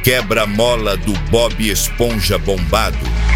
quebra-mola do Bob Esponja bombado.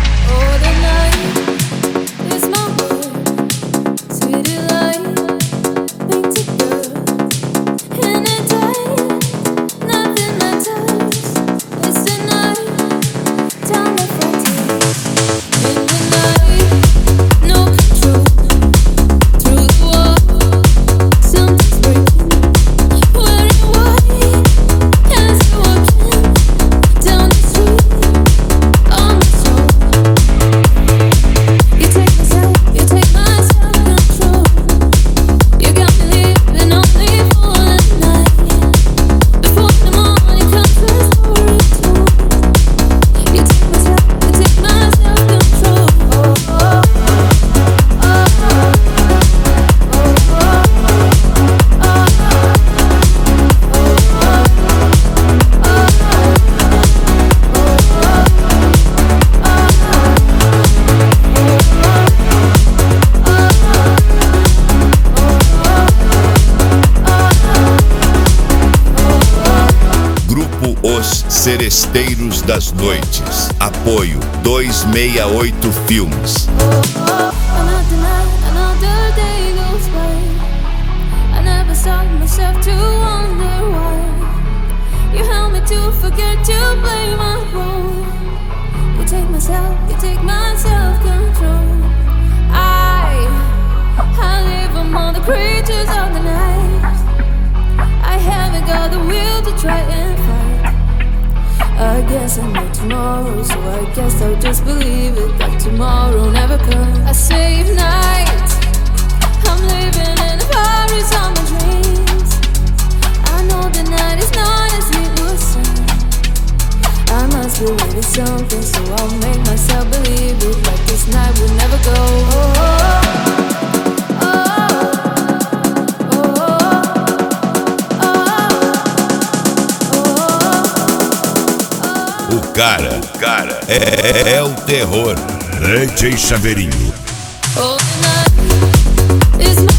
Os Seresteiros das Noites. Apoio 268 Filmes. I guess I know tomorrow, so I guess I'll just believe it, that tomorrow never comes. I save nights, I'm living in a Paris on my dreams. I know the night is not as it would seem. I must believe in something, so I'll make myself believe it, like this night will never go. O cara é o terror. DJ Chaveirinho. Oh,